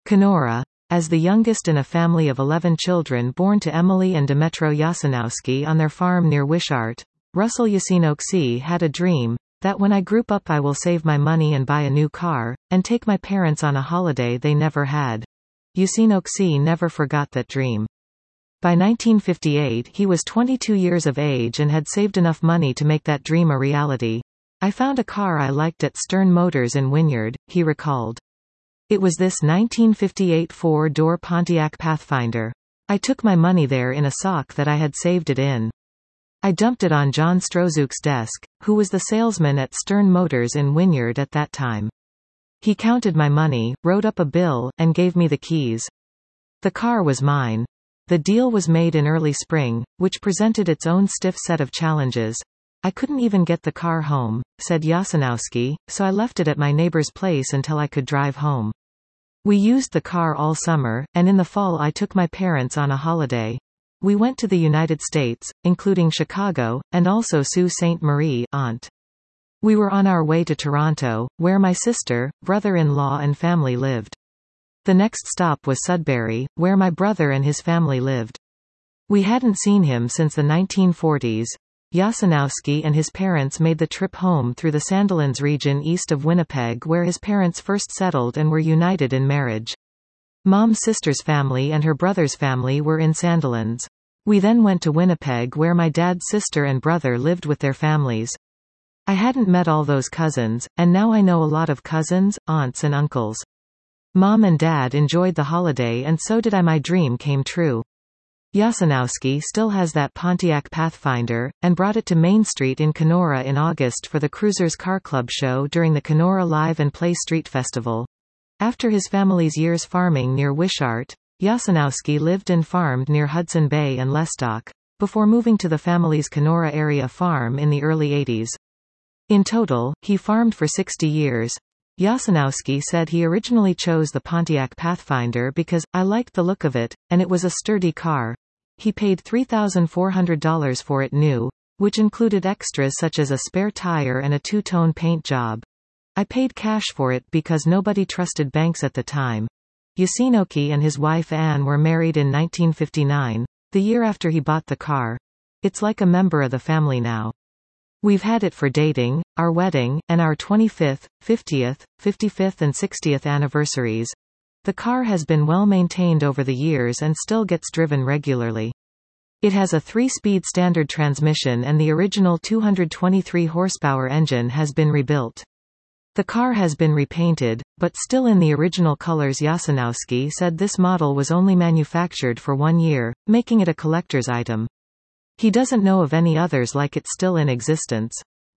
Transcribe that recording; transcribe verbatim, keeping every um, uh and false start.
Kenora. As the youngest in a family of eleven children born to Emily and Dmytro Yasinowski on their farm near Wishart, Russell Yasinowski had a dream, that when I grew up I will save my money and buy a new car, and take my parents on a holiday they never had. Yasinowski never forgot that dream. By nineteen fifty-eight he was twenty-two years of age and had saved enough money to make that dream a reality. I found a car I liked at Stern Motors in Wynyard, he recalled. It was this nineteen fifty-eight four-door Pontiac Pathfinder. I took my money there in a sock that I had saved it in. I dumped it on John Strozook's desk, who was the salesman at Stern Motors in Wynyard at that time. He counted my money, wrote up a bill, and gave me the keys. The car was mine. The deal was made in early spring, which presented its own stiff set of challenges. I couldn't even get the car home, said Yasinowski, so I left it at my neighbor's place until I could drive home. We used the car all summer, and in the fall I took my parents on a holiday. We went to the United States, including Chicago, and also Sault Ste. Marie, aunt. We were on our way to Toronto, where my sister, brother-in-law and family lived. The next stop was Sudbury, where my brother and his family lived. We hadn't seen him since the nineteen forties. Yasinowski and his parents made the trip home through the Sandilands region east of Winnipeg where his parents first settled and were united in marriage. Mom's sister's family and her brother's family were in Sandilands. We then went to Winnipeg where my dad's sister and brother lived with their families. I hadn't met all those cousins, and now I know a lot of cousins, aunts and uncles. Mom and Dad enjoyed the holiday and so did I. My dream came true. Yasinowski still has that Pontiac Pathfinder, and brought it to Main Street in Kenora in August for the Cruisers Car Club show during the Kenora Live and Play Street Festival. After his family's years farming near Wishart, Yasinowski lived and farmed near Hudson Bay and Lestock, before moving to the family's Kenora area farm in the early eighties. In total, he farmed for sixty years. Yasinowski said he originally chose the Pontiac Pathfinder because, I liked the look of it, and it was a sturdy car. He paid three thousand four hundred dollars for it new, which included extras such as a spare tire and a two-tone paint job. I paid cash for it because nobody trusted banks at the time. Yasinowski and his wife Anne were married in nineteen fifty-nine, the year after he bought the car. It's like a member of the family now. We've had it for dating, our wedding, and our twenty-fifth, fiftieth, fifty-fifth and sixtieth anniversaries. The car has been well maintained over the years and still gets driven regularly. It has a three-speed standard transmission and the original two hundred twenty-three horsepower engine has been rebuilt. The car has been repainted, but still in the original colors. Yasinowski said this model was only manufactured for one year, making it a collector's item. He doesn't know of any others like it still in existence.